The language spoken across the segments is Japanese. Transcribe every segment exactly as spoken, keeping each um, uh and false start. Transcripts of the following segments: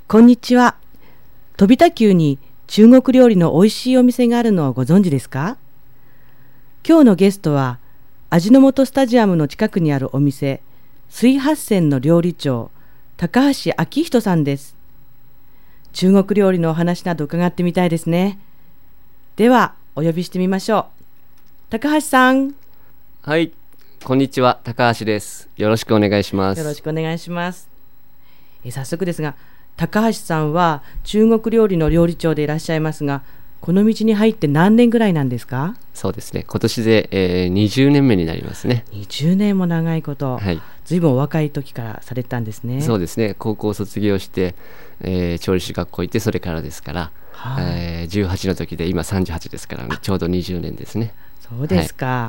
こんにちは。飛田急に中国料理の美味しいお店があるのをご存知ですか？今日のゲストは味の素スタジアムの近くにあるお店水八線の料理長高橋明人さんです。中国料理のお話など伺ってみたいですね。ではお呼びしてみましょう。高橋さん。 はい、こんにちは、高橋です。よろしくお願いします。 よろしくお願いします。え早速ですが、高橋さんは中国料理の料理長でいらっしゃいますが、この道に入って何年ぐらいなんですか？ そうですね、今年で、えー、にじゅうねんめになりますね。 にじゅうねんも長いこと、はい、ずいぶんお若い時からされたんですね。 そうですね、高校卒業して、えー、調理師学校行ってそれからですから、はい、えー、じゅうはちの時で今さんじゅうはちですから、ちょうどにじゅうねんですね。 そうですか、はい、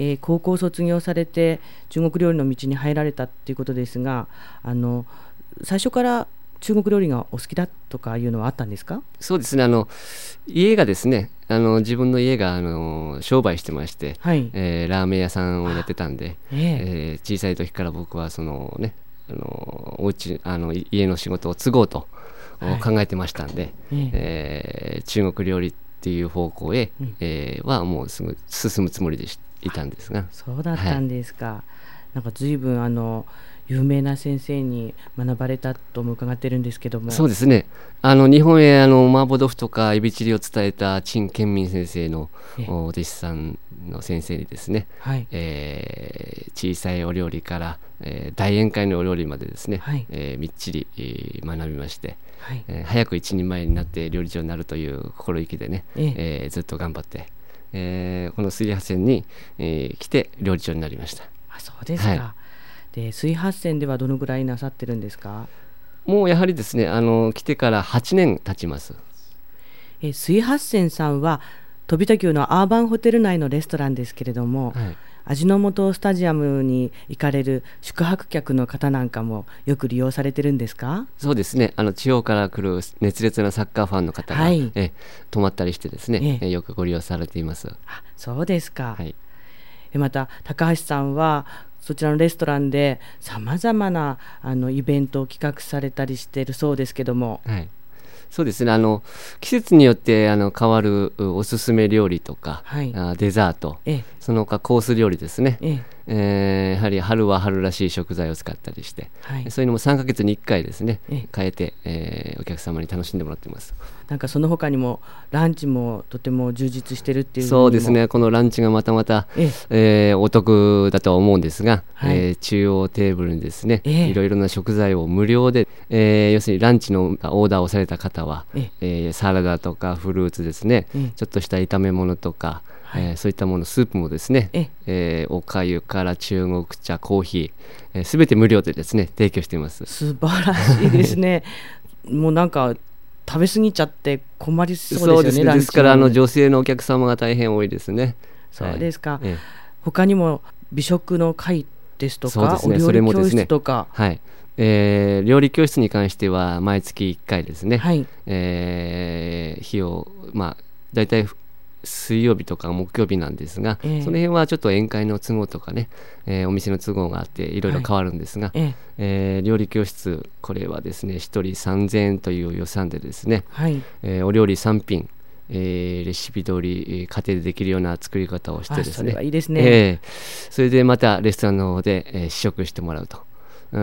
えー、高校卒業されて中国料理の道に入られたっていうことですが、あの最初から中国料理がお好きだとかいうのはあったんですか？ そうですね、あの家がですね、あの自分の家があの商売してまして、はい、えー、ラーメン屋さんをやってたんで、えーえー、小さい時から僕はそのね、あのお家あの家の仕事を継ごうと考えてましたんで、はい、えー、中国料理っていう方向へ、うん、えー、はもうすぐ進むつもりでいたんですが。 そうだったんですか、はい、なんか随分あの有名な先生に学ばれたとも伺ってるんですけども。 そうですね、あの日本へあの麻婆豆腐とかエビチリを伝えた陳建民先生のお弟子さんの先生にですね、はい、えー、小さいお料理から、えー、大宴会のお料理までですね、はい、えー、みっちり、えー、学びまして、はい、えー、早く一人前になって料理長になるという心意気でね、ええー、ずっと頑張って、えー、この水八線に、えー、来て料理長になりました。 あ、そうですか、はい、で水八線ではどのぐらいなさってるんですか？ もうやはりですね、あの来てからはちねん経ちます。 え水八線さんは飛田急のアーバンホテル内のレストランですけれども、はい、味の素スタジアムに行かれる宿泊客の方なんかもよく利用されてるんですか？ そうですね、あの地方から来る熱烈なサッカーファンの方が、はい、え泊まったりしてですね、えよくご利用されています。 あ、そうですか、 はい、 えまた高橋さんはそちらのレストランでさまざまなあのイベントを企画されたりしているそうですけども。 はい、そうですね、あの季節によってあの変わるおすすめ料理とか、はい、あデザート、ええ、その他コース料理ですね、えええー、やはり春は春らしい食材を使ったりして、はい、そういうのもさんかげつにいっかいですね、ええ、変えて、えー、お客様に楽しんでもらっています。 なんかその他にもランチもとても充実してるっていう。 そうですね、このランチがまたまた、えええー、お得だとは思うんですが、はい、えー、中央テーブルにですね、ええ、いろいろな食材を無料で、えー、要するにランチのオーダーをされた方は、えええー、サラダとかフルーツですね、ええ、ちょっとした炒め物とか、はい、えー、そういったもの、スープもですね、ええー、おかゆから中国茶、コーヒー、えー、全て無料でですね提供しています。 素晴らしいですねもうなんか食べ過ぎちゃって困りそうですよね。そうですね、 ですからあの女性のお客様が大変多いですね。 そうですか、はい、 ええ、 他にも美食の会ですとか、そうですね、お料理教室とか、 はい、えー、料理教室に関しては毎月いっかいですね、はい、えー、日をまあだいたい水曜日とか木曜日なんですが、えー、その辺はちょっと宴会の都合とかね、えー、お店の都合があっていろいろ変わるんですが、はい、えーえー、料理教室、これはですねひとりさんぜんえんという予算でですね、はい、えー、お料理さん品、えー、レシピ通り家庭でできるような作り方をしてですね、 それはいいですね、 えー、それでまたレストランの方で、えー、試食してもらうと。うん、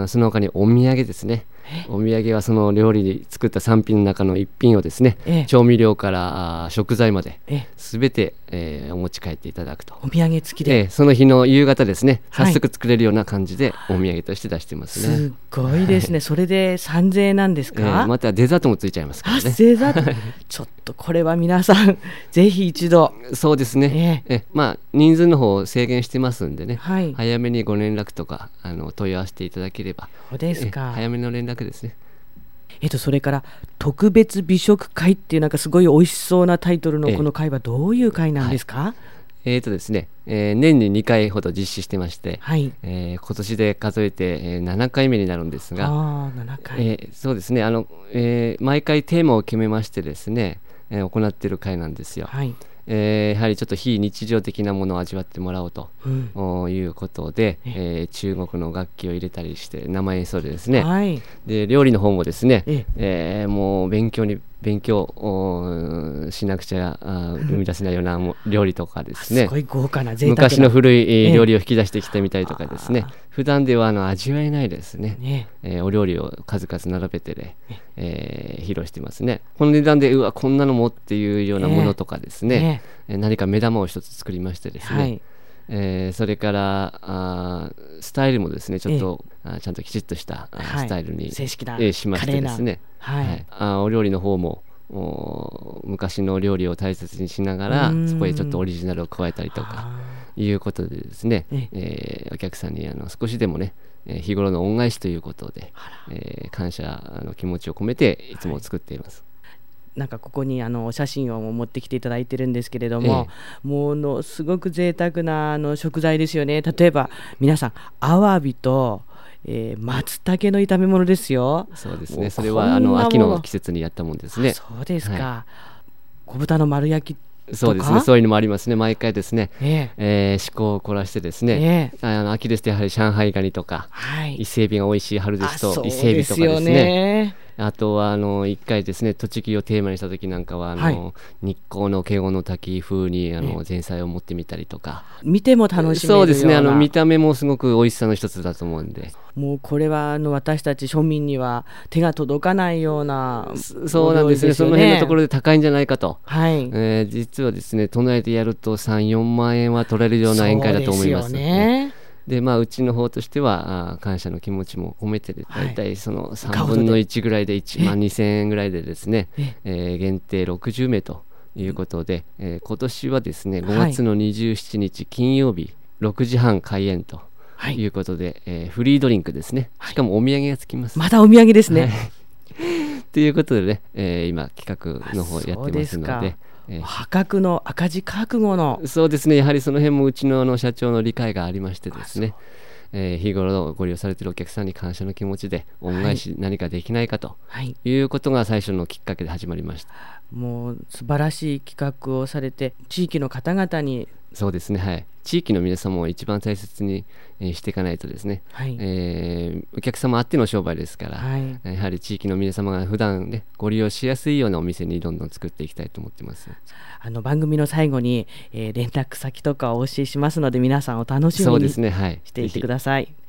その他にお土産ですね。お土産はその料理で作ったさん品の中のいっ品をですね、ええ、調味料から食材まですべて、えー、お持ち帰っていただくと。 お土産付きで、 えー、その日の夕方ですね、早速作れるような感じでお土産として出してますね。 すごいですね、はい、それでさんぜんえんなんですか？ えー、またデザートもついちゃいますからね。 あ、デザートちょっとこれは皆さんぜひ一度。 そうですね、えーえー、まあ人数の方を制限してますんでね、はい、早めにご連絡とかあの問い合わせていただければ。 そうですか、 えー、早めの連絡ですね。 えっと、それから特別美食会っていうなんかすごい美味しそうなタイトルのこの会はどういう会なんですか？はい、 えーとですねえー、年ににかいほど実施してまして、はい、えー、今年で数えて、えー、ななかいめになるんですが、 あななかい、 えー、そうですね、あの、えー、毎回テーマを決めましてですね、えー、行っている会なんですよ。はい、 えー、やはりちょっと非日常的なものを味わってもらおうと、うん、いうことで、えー、中国の楽器を入れたりして生演奏でですね、はい、で料理の方もですね、ええー、もう勉強に勉強しなくちゃ生み出せないような料理とかですね、 すごい豪華な贅沢な昔の古い料理を引き出してきたみたりとかですね、ええ、普段ではあの味わえないですね、ねえー、お料理を数々並べてね、えー、披露してますね。この値段でうわこんなのもっていうようなものとかですね、えー、何か目玉を一つ作りましてですね、はい、えー、それからあスタイルもですねちょっと、えー、あちゃんときちっとした、はい、スタイルに、 正式な、 えー、しましてですね、はいはい、あお料理の方も昔の料理を大切にしながらそこへちょっとオリジナルを加えたりとかいうことでですね、ええー、お客さんにあの少しでもね日頃の恩返しということで、えー、感謝の気持ちを込めていつも作っています、はい、 なんかここにあのお写真を持ってきていただいてるんですけれども、ええ、ものすごく贅沢なあの食材ですよね。例えば皆さんアワビと、えー、松茸の炒め物ですよ。 そうですね、それはあの秋の季節にやったもんですね。 そうですか、はい、小豚の丸焼きそうですね、そういうのもありますね。毎回ですね、えーえー、思考を凝らしてですね、えー、あの秋ですとやはり上海ガニとか、はい、伊勢海老が美味しい春ですと伊勢海老とかですね、あとはあのいっかいですね栃木をテーマにした時なんかはあの、はい、日光の華厳の滝風にあの前菜を持ってみたりとか、 見ても楽しめるような、 そうですね、あの見た目もすごく美味しさの一つだと思うんで、 もうこれはあの私たち庶民には手が届かないような、 そうなんですね、その辺のところで高いんじゃないかと、はい、えー、実はですね都内でやると さん、よんまん円は取れるような宴会だと思います。そうですよね。でまあ、うちの方としてはあ感謝の気持ちも込めてだいたいそのさんぶんのいちぐらいでいちまんにせんえんぐらいでですね、ええー、限定ろくじゅうめいということで、えー、今年はですねごがつのにじゅうしちにち金曜日ろくじはん開演ということで、はい、えー、フリードリンクですね、しかもお土産がつきます。 またお土産ですね、はいということでね、えー、今企画の方やってますので、 えー、破格の赤字覚悟の、 そうですね、やはりその辺もうち の, あの社長の理解がありましてですね、えー、日頃ご利用されているお客さんに感謝の気持ちで恩返し何かできないかということが最初のきっかけで始まりました、はい、 もう素晴らしい企画をされて地域の方々に、 そうですね、はい、地域の皆様を一番大切に、えー、していかないとですね、はい、えー、お客様あっての商売ですから、はい、やはり地域の皆様が普段ねご利用しやすいようなお店にどんどん作っていきたいと思ってます。 あの番組の最後に、えー、連絡先とかお教えしますので皆さんお楽しみにしていてください。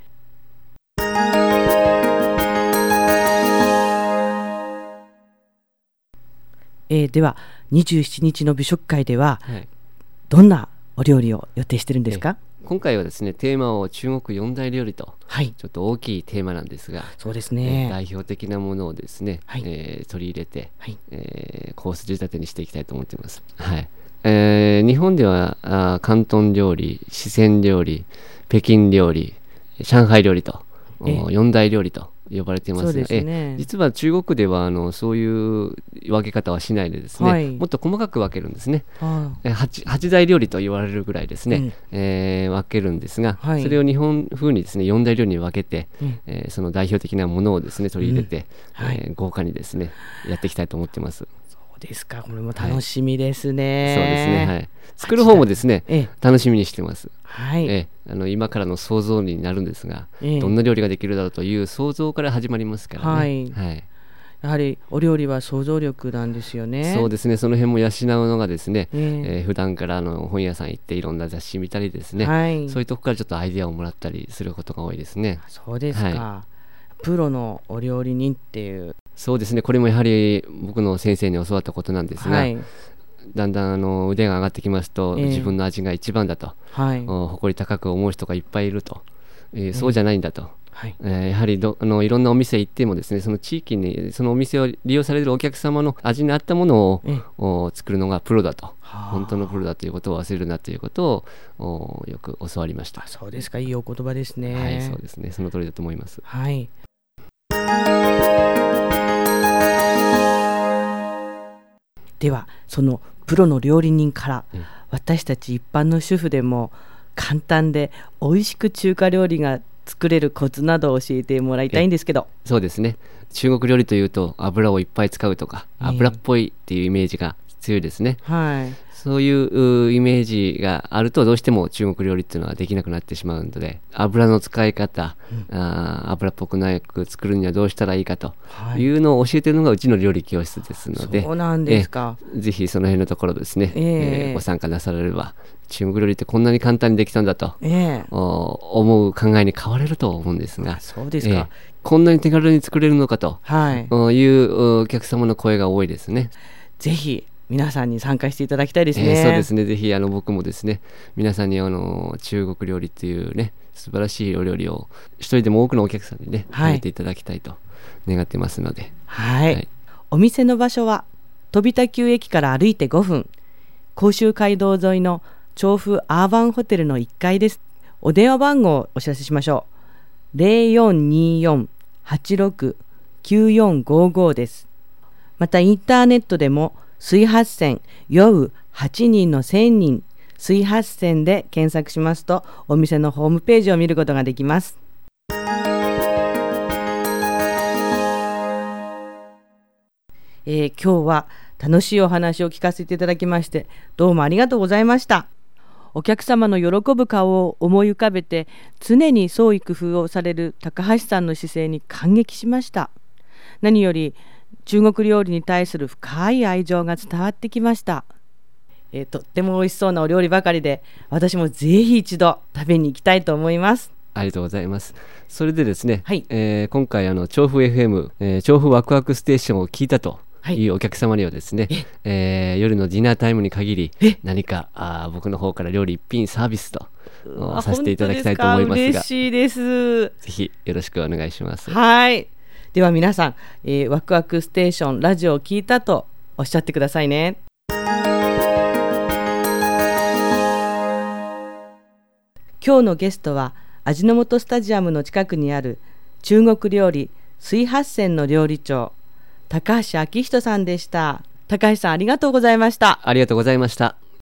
えー、ではにじゅうしちにちの美食会では、はい、どんなお料理を予定してるんですか？ 今回はですねテーマを中国四大料理と、はい、ちょっと大きいテーマなんですが、 そうですね、 えー、代表的なものをですね、はい、えー、取り入れて、はい、えー、コース仕立てにしていきたいと思っています、はい、えー、日本ではあ広東料理、四川料理、北京料理、上海料理と四大料理と呼ばれていますが、そうですね、え実は中国ではあのそういう分け方はしないでですね、はい、もっと細かく分けるんですね、はあ、八, 八大料理と言われるぐらいですね、うん、えー、分けるんですが、はい、それを日本風にですね四大料理に分けて、うん、えー、その代表的なものをですね取り入れて、うん、はい、えー、豪華にですねやっていきたいと思っています。 そうですか、これも楽しみですね、 はい、そうですね、はい、作る方もですね、ええ、楽しみにしてます、はい、ええ、あの今からの想像になるんですが、ええ、どんな料理ができるだろうという想像から始まりますからね、はいはい、 やはりお料理は想像力なんですよね。 そうですね、その辺も養うのがですね、えええー、普段からあの本屋さん行っていろんな雑誌見たりですね、はい、そういうとこからちょっとアイデアをもらったりすることが多いですね。 そうですか、はい、プロのお料理人っていう、 そうですね、これもやはり僕の先生に教わったことなんですが、はい、だんだんあの腕が上がってきますと、えー、自分の味が一番だと、はい、誇り高く思う人がいっぱいいると、えー、そうじゃないんだと、はい、えー、やはりどあのいろんなお店行ってもですね、その地域にそのお店を利用されるお客様の味に合ったものを、えー、作るのがプロだと、本当のプロだということを忘れるなということをよく教わりました。 そうですか、いいお言葉ですね。 はい、そうですね、その通りだと思います。 はい、ではそのプロの料理人から、うん、私たち一般の主婦でも簡単で美味しく中華料理が作れるコツなどを教えてもらいたいんですけど。 そうですね、中国料理というと油をいっぱい使うとか、えー、油っぽいっていうイメージが強いですね、はい、 そういうイメージがあるとどうしても中国料理っていうのはできなくなってしまうので、油の使い方、うん、あ油っぽくなく作るにはどうしたらいいかというのを教えているのがうちの料理教室ですので、 そうなんですか。 えぜひその辺のところですね、えーえー、ご参加なされれば中国料理ってこんなに簡単にできたんだと、えー、思う考えに変われると思うんですが、 そうですか、えー、 こんなに手軽に作れるのかと、はい、いうお客様の声が多いですね。 ぜひ皆さんに参加していただきたいですね。 えー、そうですね。ぜひあの僕もですね、皆さんにあの中国料理っていうね素晴らしいお料理を一人でも多くのお客さんにね食べていただきたいと願ってますので、 はい、はい、お店の場所は飛田急駅から歩いてごふん、甲州街道沿いの調布アーバンホテルのいっかいです。お電話番号をお知らせしましょう。 ゼロよんにーよん はちろく きゅうよんごご です。またインターネットでも水八線酔うはちにんのせんにん水八線で検索しますとお店のホームページを見ることができます。えー、今日は楽しいお話を聞かせていただきましてどうもありがとうございました。お客様の喜ぶ顔を思い浮かべて常に創意工夫をされる高橋さんの姿勢に感激しました。何より中国料理に対する深い愛情が伝わってきました。えー、とっても美味しそうなお料理ばかりで私もぜひ一度食べに行きたいと思います。 ありがとうございます。それでですね、はい、えー、今回あの調布 エフエム、えー、調布ワクワクステーションを聞いたというお客様にはですね、はい、えー、夜のディナータイムに限り何かあ僕の方から料理一品サービスとさせていただきたいと思いますが、 嬉しいです。 ぜひよろしくお願いします。 はい、では皆さん、えー、ワクワクステーションラジオを聞いたとおっしゃってくださいね。今日のゲストは味の素スタジアムの近くにある中国料理水八線の料理長高橋明人さんでした。高橋さんありがとうございました。 ありがとうございました。